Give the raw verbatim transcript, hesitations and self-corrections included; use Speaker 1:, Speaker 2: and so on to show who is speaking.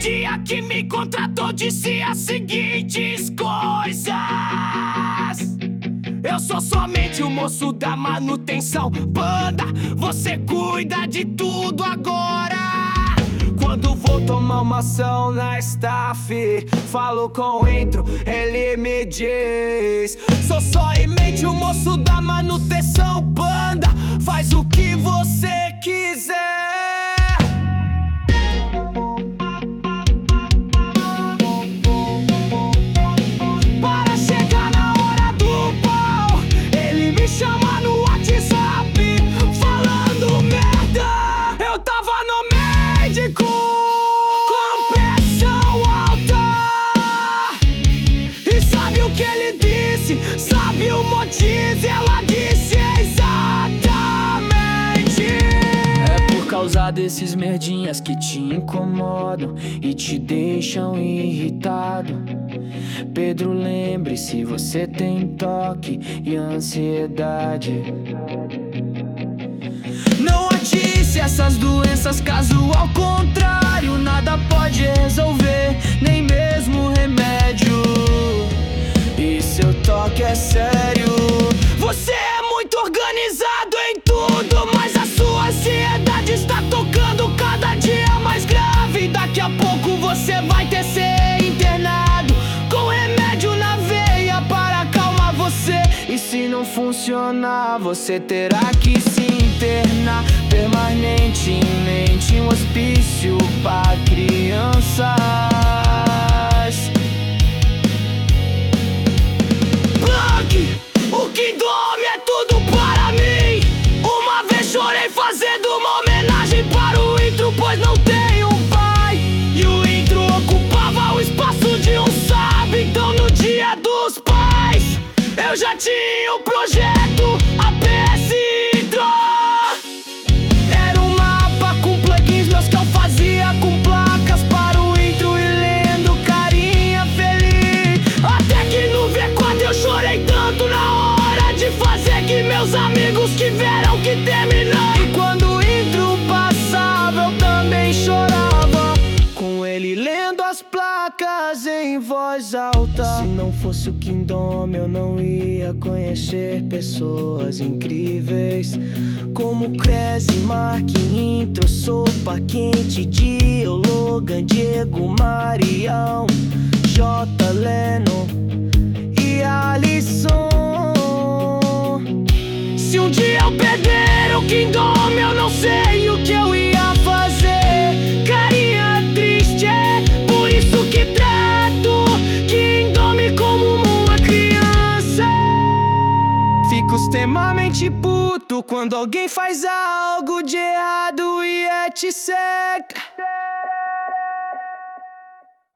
Speaker 1: dia que me contratou disse as seguintes coisas: eu sou somente o moço da manutenção. Banda, você cuida de tudo agora. Quando vou tomar uma ação na staff, falo com o intro, ele me diz: sou somente o moço da manutenção. Banda, faz o que você quiser. Para chegar na hora do pau, ele me chama no WhatsApp, falando merda. Eu tava no médico com pressão alta. E sabe o que ele disse? Sabe o motivo? Ela disse exatamente: é por causa desses merdinhas que te incomodam e te deixam irritado. Pedro, lembre-se, você tem toque e ansiedade. Não atisse essas doenças, caso ao contrário nada pode resolver, nem mesmo remédio. E seu toque é sério. Você é muito organizado em tudo, mas a sua ansiedade está tocando cada dia mais grave. Daqui a pouco você vai ter ser internado com remédio na veia para acalmar você. E se não funcionar, você terá que se internar permanentemente em um hospício para crianças. Plug, o que dorme é tudo para mim. Uma vez chorei fazendo uma homenagem para o intro, pois não tenho um pai e o intro ocupava o espaço de um sábio. Então no dia dos pais eu já tinha um projeto, A P S Intro. Era um mapa com plugins meus que eu fazia com placas para o intro e lendo carinha feliz. Até que no V quatro eu chorei tanto na hora de fazer que meus amigos tiveram que terminar. E quando o intro passava eu também chorava, com ele lendo as placas em voz alta. Se não fosse o Kingdom eu não ia conhecer pessoas incríveis como Crazy, Mark, Intro, Sopa Quente, Dio, Logan, Diego, Marião, J, Lennon e Alisson. Se um dia eu perder o Kingdom eu não sei o que eu ia fazer. Carinha triste, é por isso que trato Kingdom como uma criança. Fico extremamente puto quando alguém faz algo de errado e é te seca.